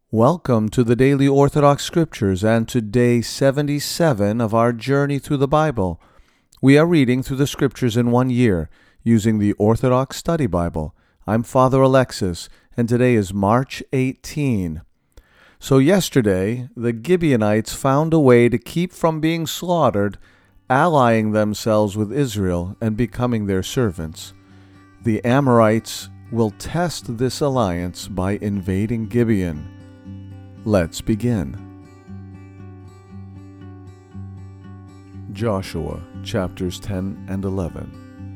Welcome to the Daily Orthodox Scriptures and to day 77 of our journey through the Bible. We are reading through the Scriptures in 1 year using the Orthodox Study Bible. I'm Father Alexis, and today is March 18. So yesterday, the Gibeonites found a way to keep from being slaughtered, allying themselves with Israel and becoming their servants. The Amorites will test this alliance by invading Gibeon. Let's begin. Joshua, chapters 10 and 11.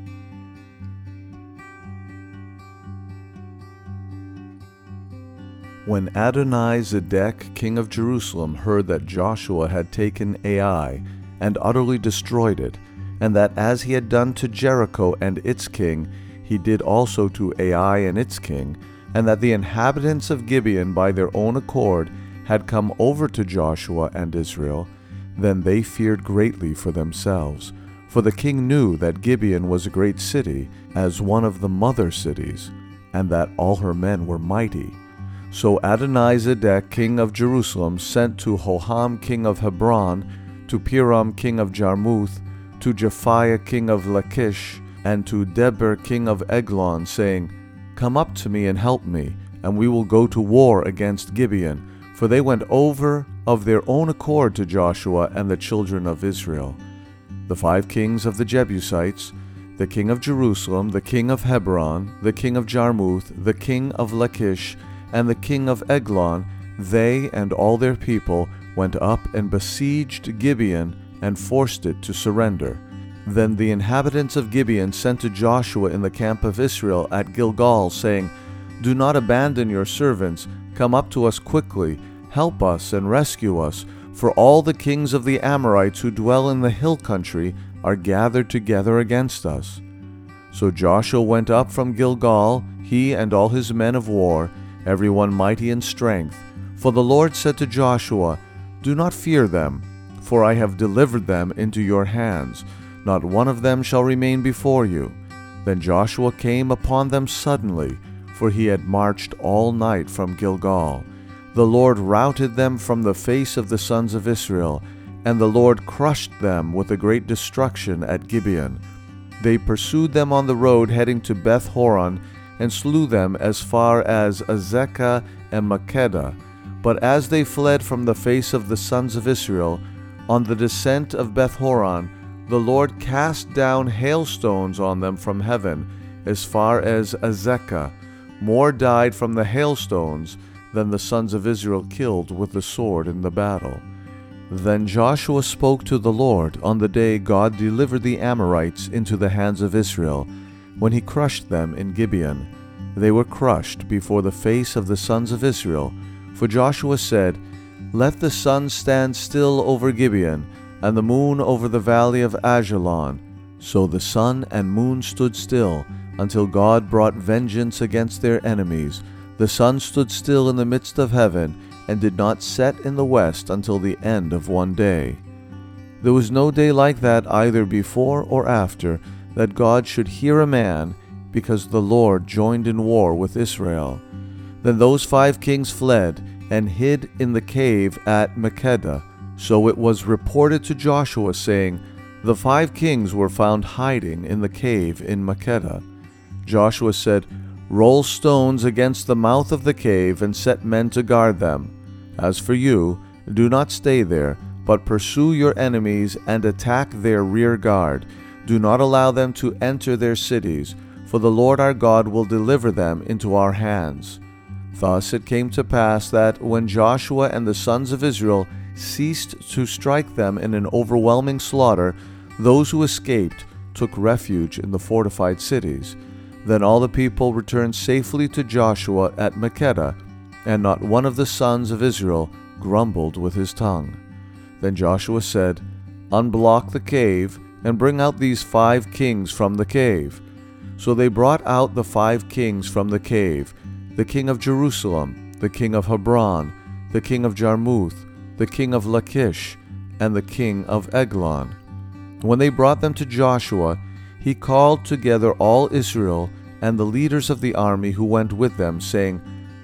When Adoni-Zedek, king of Jerusalem, heard that Joshua had taken Ai and utterly destroyed it, and that as he had done to Jericho and its king, he did also to Ai and its king, and that the inhabitants of Gibeon by their own accord had come over to Joshua and Israel, then they feared greatly for themselves. For the king knew that Gibeon was a great city, as one of the mother cities, and that all her men were mighty. So Adoni-Zedek, king of Jerusalem, sent to Hoham, king of Hebron, to Piram, king of Jarmuth, to Japhiah, king of Lachish, and to Debir, king of Eglon, saying, "Come up to me and help me, and we will go to war against Gibeon." For they went over of their own accord to Joshua and the children of Israel. The 5 kings of the Jebusites, the king of Jerusalem, the king of Hebron, the king of Jarmuth, the king of Lachish, and the king of Eglon, they and all their people went up and besieged Gibeon and forced it to surrender. Then the inhabitants of Gibeon sent to Joshua in the camp of Israel at Gilgal, saying, "Do not abandon your servants. Come up to us quickly. Help us and rescue us, for all the kings of the Amorites who dwell in the hill country are gathered together against us." So Joshua went up from Gilgal, he and all his men of war, everyone mighty in strength. For the Lord said to Joshua, "Do not fear them, for I have delivered them into your hands. Not one of them shall remain before you." Then Joshua came upon them suddenly, for he had marched all night from Gilgal. The Lord routed them from the face of the sons of Israel, and the Lord crushed them with a great destruction at Gibeon. They pursued them on the road heading to Beth Horon, and slew them as far as Azekah and Makkedah. But as they fled from the face of the sons of Israel, on the descent of Beth Horon, the Lord cast down hailstones on them from heaven, as far as Azekah. More died from the hailstones than the sons of Israel killed with the sword in the battle. Then Joshua spoke to the Lord on the day God delivered the Amorites into the hands of Israel, when he crushed them in Gibeon. They were crushed before the face of the sons of Israel. For Joshua said, "Let the sun stand still over Gibeon, and the moon over the valley of Ajalon." So the sun and moon stood still, until God brought vengeance against their enemies. The sun stood still in the midst of heaven, and did not set in the west until the end of 1 day. There was no day like that either before or after, that God should hear a man, because the Lord joined in war with Israel. Then those 5 kings fled, and hid in the cave at Makkedah. So it was reported to Joshua, saying, "The 5 kings were found hiding in the cave in Makkedah." Joshua said, "Roll stones against the mouth of the cave, and set men to guard them. As for you, do not stay there, but pursue your enemies and attack their rear guard. Do not allow them to enter their cities, for the Lord our God will deliver them into our hands." Thus it came to pass that when Joshua and the sons of Israel ceased to strike them in an overwhelming slaughter, those who escaped took refuge in the fortified cities. Then all the people returned safely to Joshua at Makkedah, and not one of the sons of Israel grumbled with his tongue. Then Joshua said, "Unblock the cave, and bring out these 5 kings from the cave." So they brought out the 5 kings from the cave, the king of Jerusalem, the king of Hebron, the king of Jarmuth, the king of Lachish, and the king of Eglon. When they brought them to Joshua, he called together all Israel and the leaders of the army who went with them, saying,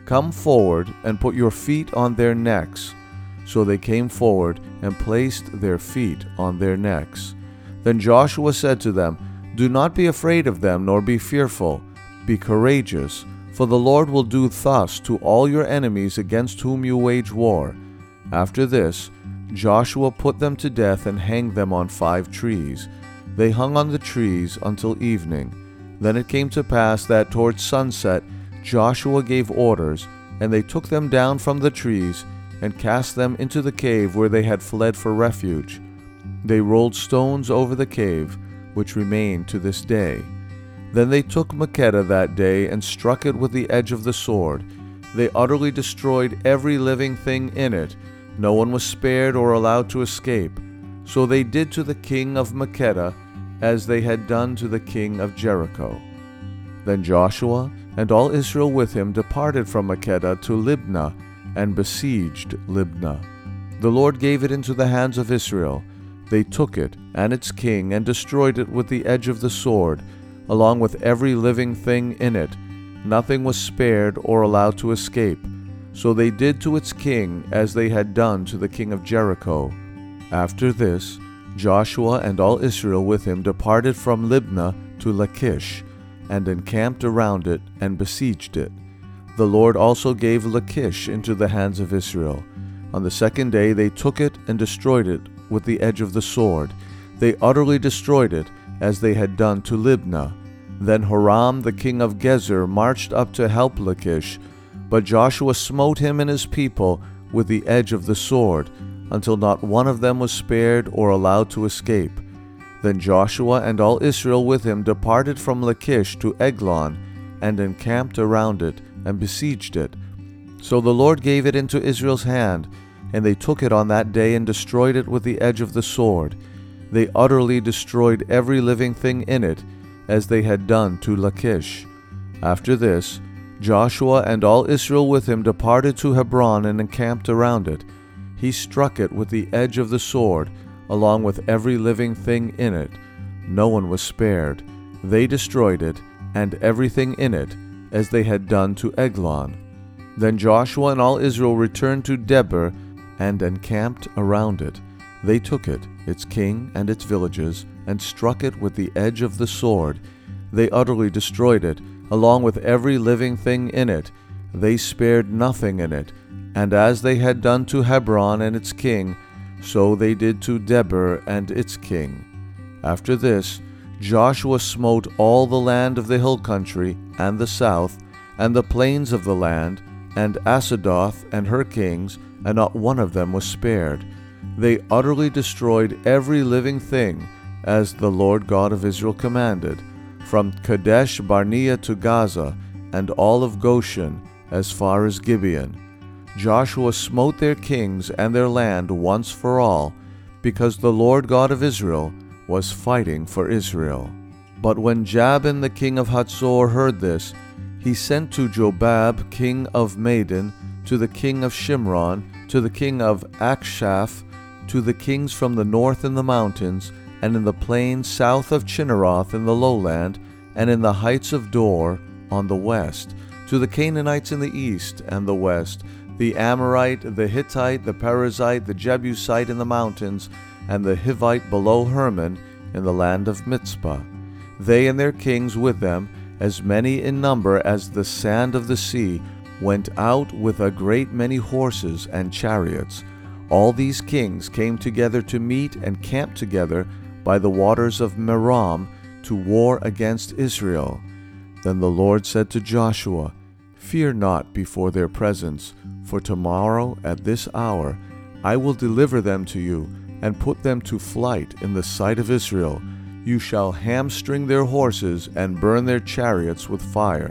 "Come forward and put your feet on their necks." So they came forward and placed their feet on their necks. Then Joshua said to them, "Do not be afraid of them, nor be fearful. Be courageous, for the Lord will do thus to all your enemies against whom you wage war." After this, Joshua put them to death and hanged them on 5 trees. They hung on the trees until evening. Then it came to pass that towards sunset Joshua gave orders, and they took them down from the trees and cast them into the cave where they had fled for refuge. They rolled stones over the cave, which remain to this day. Then they took Makkedah that day and struck it with the edge of the sword. They utterly destroyed every living thing in it. No one was spared or allowed to escape. So they did to the king of Makkedah as they had done to the king of Jericho. Then Joshua and all Israel with him departed from Makkedah to Libnah and besieged Libnah. The Lord gave it into the hands of Israel. They took it and its king and destroyed it with the edge of the sword, along with every living thing in it. Nothing was spared or allowed to escape. So they did to its king as they had done to the king of Jericho. After this, Joshua and all Israel with him departed from Libnah to Lachish, and encamped around it and besieged it. The Lord also gave Lachish into the hands of Israel. On the second day they took it and destroyed it with the edge of the sword. They utterly destroyed it, as they had done to Libnah. Then Horam the king of Gezer marched up to help Lachish, but Joshua smote him and his people with the edge of the sword, until not one of them was spared or allowed to escape. Then Joshua and all Israel with him departed from Lachish to Eglon, and encamped around it, and besieged it. So the Lord gave it into Israel's hand, and they took it on that day and destroyed it with the edge of the sword. They utterly destroyed every living thing in it, as they had done to Lachish. After this, Joshua and all Israel with him departed to Hebron and encamped around it. He struck it with the edge of the sword, along with every living thing in it. No one was spared. They destroyed it, and everything in it, as they had done to Eglon. Then Joshua and all Israel returned to Debir and encamped around it. They took it, its king and its villages, and struck it with the edge of the sword. They utterly destroyed it, along with every living thing in it. They spared nothing in it. And as they had done to Hebron and its king, so they did to Debir and its king. After this, Joshua smote all the land of the hill country, and the south, and the plains of the land, and Asadoth and her kings, and not one of them was spared. They utterly destroyed every living thing, as the Lord God of Israel commanded, from Kadesh Barnea to Gaza, and all of Goshen, as far as Gibeon. Joshua smote their kings and their land once for all, because the Lord God of Israel was fighting for Israel. But when Jabin the king of Hatzor heard this, he sent to Jobab king of Madon, to the king of Shimron, to the king of Akshaph, to the kings from the north in the mountains, and in the plains south of Chinneroth in the lowland, and in the heights of Dor on the west, to the Canaanites in the east and the west, the Amorite, the Hittite, the Perizzite, the Jebusite in the mountains, and the Hivite below Hermon in the land of Mizpah. They and their kings with them, as many in number as the sand of the sea, went out with a great many horses and chariots. All these kings came together to meet and camp together by the waters of Merom to war against Israel. Then the Lord said to Joshua, "Fear not before their presence, for tomorrow at this hour I will deliver them to you and put them to flight in the sight of Israel. You shall hamstring their horses and burn their chariots with fire."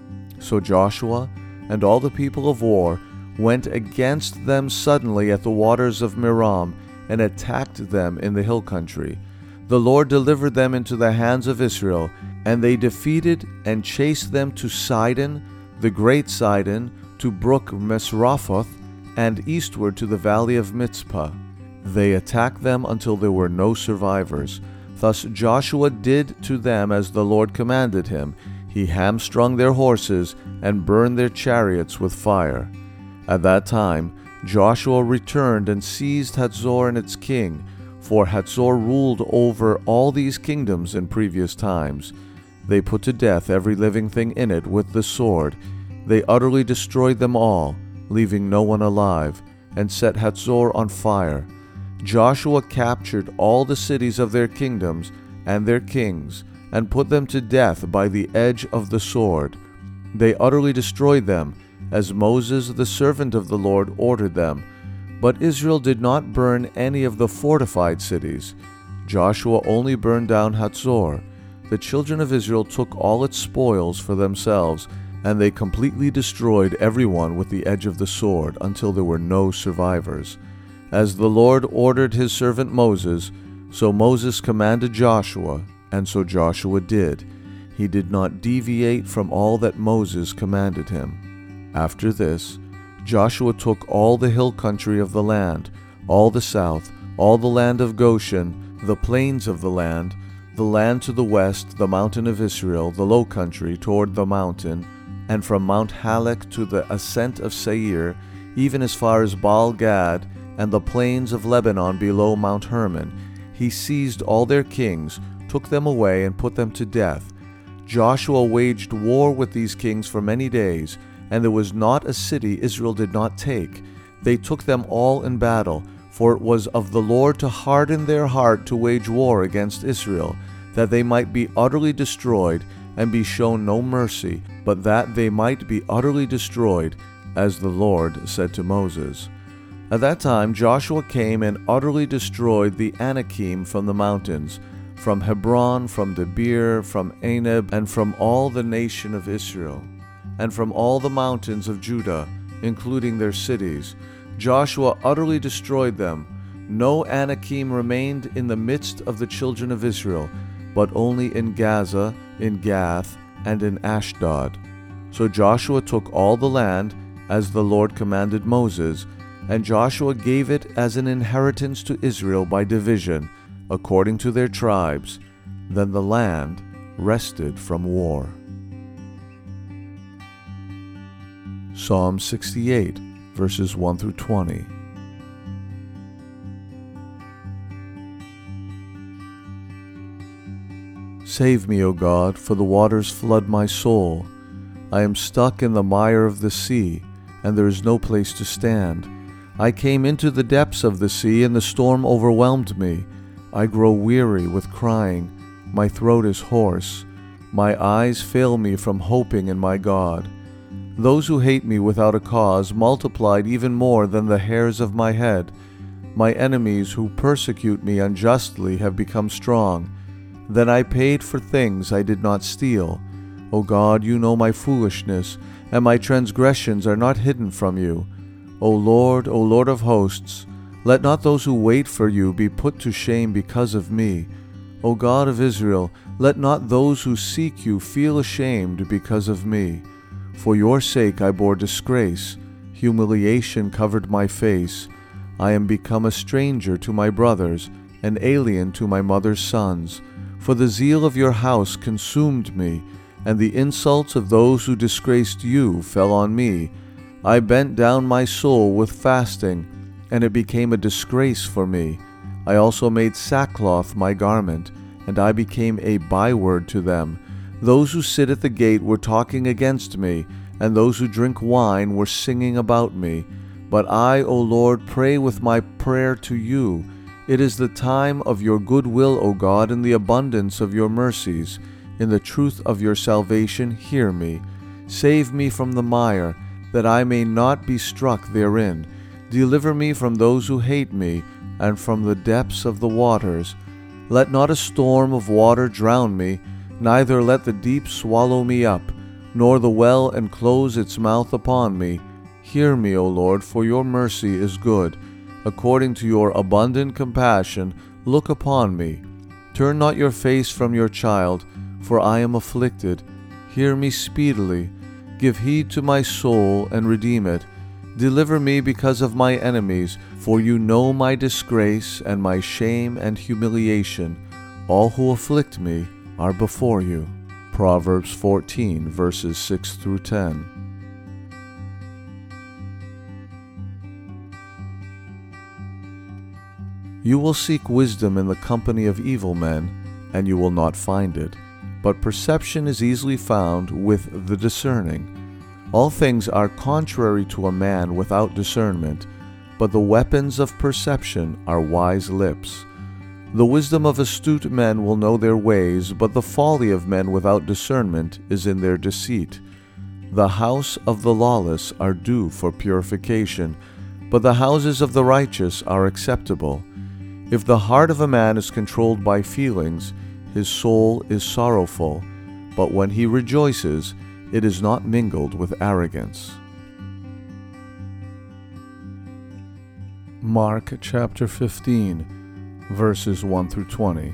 So Joshua and all the people of war went against them suddenly at the waters of Merom and attacked them in the hill country. The Lord delivered them into the hands of Israel, and they defeated and chased them to Sidon, the great Sidon, to brook Misraphoth, and eastward to the valley of Mizpah. They attacked them until there were no survivors. Thus Joshua did to them as the Lord commanded him. He hamstrung their horses and burned their chariots with fire. At that time Joshua returned and seized Hatzor and its king, for Hatzor ruled over all these kingdoms in previous times. They put to death every living thing in it with the sword. They utterly destroyed them all, leaving no one alive, and set Hatzor on fire. Joshua captured all the cities of their kingdoms and their kings, and put them to death by the edge of the sword. They utterly destroyed them, as Moses the servant of the Lord ordered them. But Israel did not burn any of the fortified cities. Joshua only burned down Hatzor. The children of Israel took all its spoils for themselves, and they completely destroyed everyone with the edge of the sword until there were no survivors. As the Lord ordered his servant Moses, so Moses commanded Joshua, and so Joshua did. He did not deviate from all that Moses commanded him. After this, Joshua took all the hill country of the land, all the south, all the land of Goshen, the plains of the land to the west, the mountain of Israel, the low country toward the mountain, and from Mount Halak to the ascent of Seir, even as far as Baal-Gad, and the plains of Lebanon below Mount Hermon. He seized all their kings, took them away, and put them to death. Joshua waged war with these kings for many days, and there was not a city Israel did not take. They took them all in battle, for it was of the Lord to harden their heart to wage war against Israel, that they might be utterly destroyed, and be shown no mercy, but that they might be utterly destroyed, as the Lord said to Moses. At that time Joshua came and utterly destroyed the Anakim from the mountains, from Hebron, from Debir, from Anab, and from all the nation of Israel, and from all the mountains of Judah, including their cities. Joshua utterly destroyed them. No Anakim remained in the midst of the children of Israel, but only in Gaza, in Gath, and in Ashdod. So Joshua took all the land, as the Lord commanded Moses, and Joshua gave it as an inheritance to Israel by division, according to their tribes. Then the land rested from war. Psalm 68, verses 1 through 20. Save me, O God, for the waters flood my soul. I am stuck in the mire of the sea, and there is no place to stand. I came into the depths of the sea, and the storm overwhelmed me. I grow weary with crying. My throat is hoarse. My eyes fail me from hoping in my God. Those who hate me without a cause multiplied even more than the hairs of my head. My enemies who persecute me unjustly have become strong. Then I paid for things I did not steal. O God, you know my foolishness, and my transgressions are not hidden from you. O Lord of hosts, let not those who wait for you be put to shame because of me. O God of Israel, let not those who seek you feel ashamed because of me. For your sake I bore disgrace. Humiliation covered my face. I am become a stranger to my brothers, an alien to my mother's sons. For the zeal of your house consumed me, and the insults of those who disgraced you fell on me. I bent down my soul with fasting, and it became a disgrace for me. I also made sackcloth my garment, and I became a byword to them. Those who sit at the gate were talking against me, and those who drink wine were singing about me. But I, O Lord, pray with my prayer to you. It is the time of your good will, O God, in the abundance of your mercies. In the truth of your salvation, hear me. Save me from the mire, that I may not be struck therein. Deliver me from those who hate me, and from the depths of the waters. Let not a storm of water drown me, neither let the deep swallow me up, nor the well enclose its mouth upon me. Hear me, O Lord, for your mercy is good. According to your abundant compassion, look upon me. Turn not your face from your child, for I am afflicted. Hear me speedily. Give heed to my soul, and redeem it. Deliver me because of my enemies, for you know my disgrace and my shame and humiliation. All who afflict me are before you. Proverbs 14, verses 6 through 10. You will seek wisdom in the company of evil men, and you will not find it. But perception is easily found with the discerning. All things are contrary to a man without discernment, but the weapons of perception are wise lips. The wisdom of astute men will know their ways, but the folly of men without discernment is in their deceit. The house of the lawless are due for purification, but the houses of the righteous are acceptable. If the heart of a man is controlled by feelings, his soul is sorrowful, but when he rejoices, it is not mingled with arrogance. Mark chapter 15, verses 1 through 20.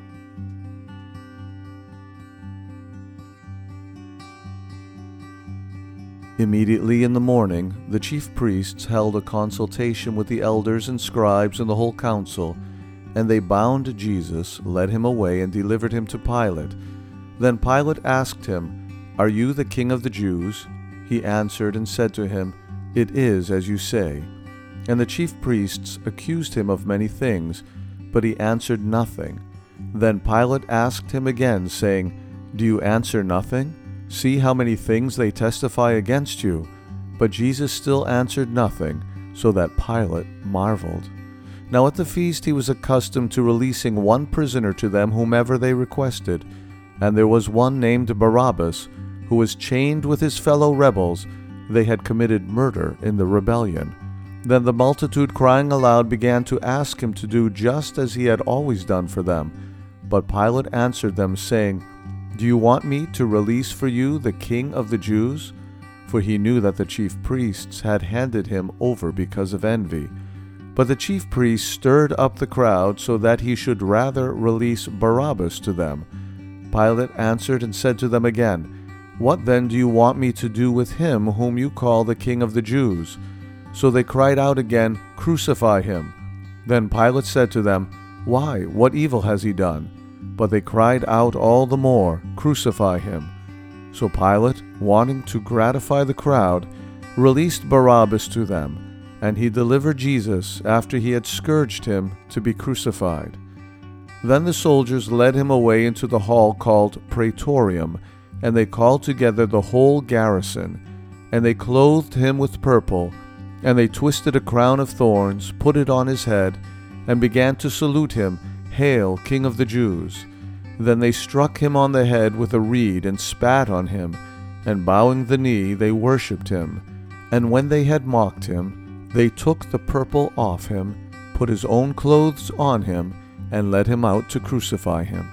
Immediately in the morning, the chief priests held a consultation with the elders and scribes and the whole council, and they bound Jesus, led him away, and delivered him to Pilate. Then Pilate asked him, "Are you the king of the Jews?" He answered and said to him, "It is as you say." And the chief priests accused him of many things, but he answered nothing. Then Pilate asked him again, saying, "Do you answer nothing? See how many things they testify against you." But Jesus still answered nothing, so that Pilate marveled. Now at the feast he was accustomed to releasing one prisoner to them whomever they requested. And there was one named Barabbas, who was chained with his fellow rebels. They had committed murder in the rebellion. Then the multitude, crying aloud, began to ask him to do just as he had always done for them. But Pilate answered them, saying, "Do you want me to release for you the king of the Jews?" For he knew that the chief priests had handed him over because of envy. But the chief priests stirred up the crowd so that he should rather release Barabbas to them. Pilate answered and said to them again, "What then do you want me to do with him whom you call the king of the Jews?" So they cried out again, "Crucify him." Then Pilate said to them, "Why, what evil has he done?" But they cried out all the more, "Crucify him." So Pilate, wanting to gratify the crowd, released Barabbas to them, and he delivered Jesus, after he had scourged him, to be crucified. Then the soldiers led him away into the hall called Praetorium, and they called together the whole garrison. And they clothed him with purple, and they twisted a crown of thorns, put it on his head, and began to salute him, "Hail, King of the Jews!" Then they struck him on the head with a reed and spat on him, and bowing the knee they worshipped him. And when they had mocked him, they took the purple off him, put his own clothes on him, and led him out to crucify him.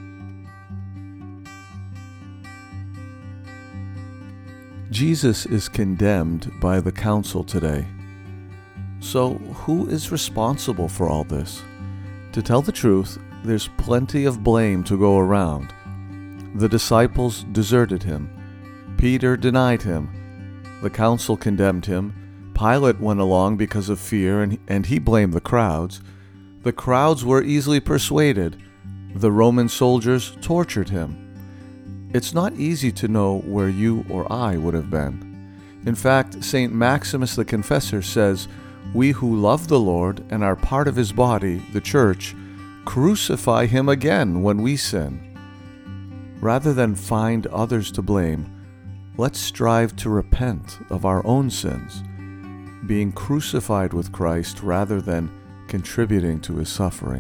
Jesus is condemned by the council today. So who is responsible for all this? To tell the truth, there's plenty of blame to go around. The disciples deserted him. Peter denied him. The council condemned him. Pilate went along because of fear, and he blamed the crowds. The crowds were easily persuaded. The Roman soldiers tortured him. It's not easy to know where you or I would have been. In fact, St. Maximus the Confessor says, "We who love the Lord and are part of his body, the Church, crucify him again when we sin." Rather than find others to blame, let's strive to repent of our own sins, being crucified with Christ rather than contributing to his suffering.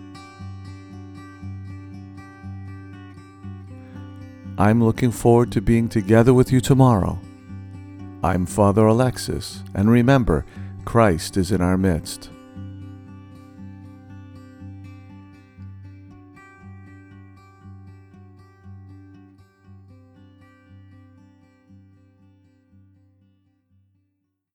I'm looking forward to being together with you tomorrow. I'm Father Alexis, and remember, Christ is in our midst.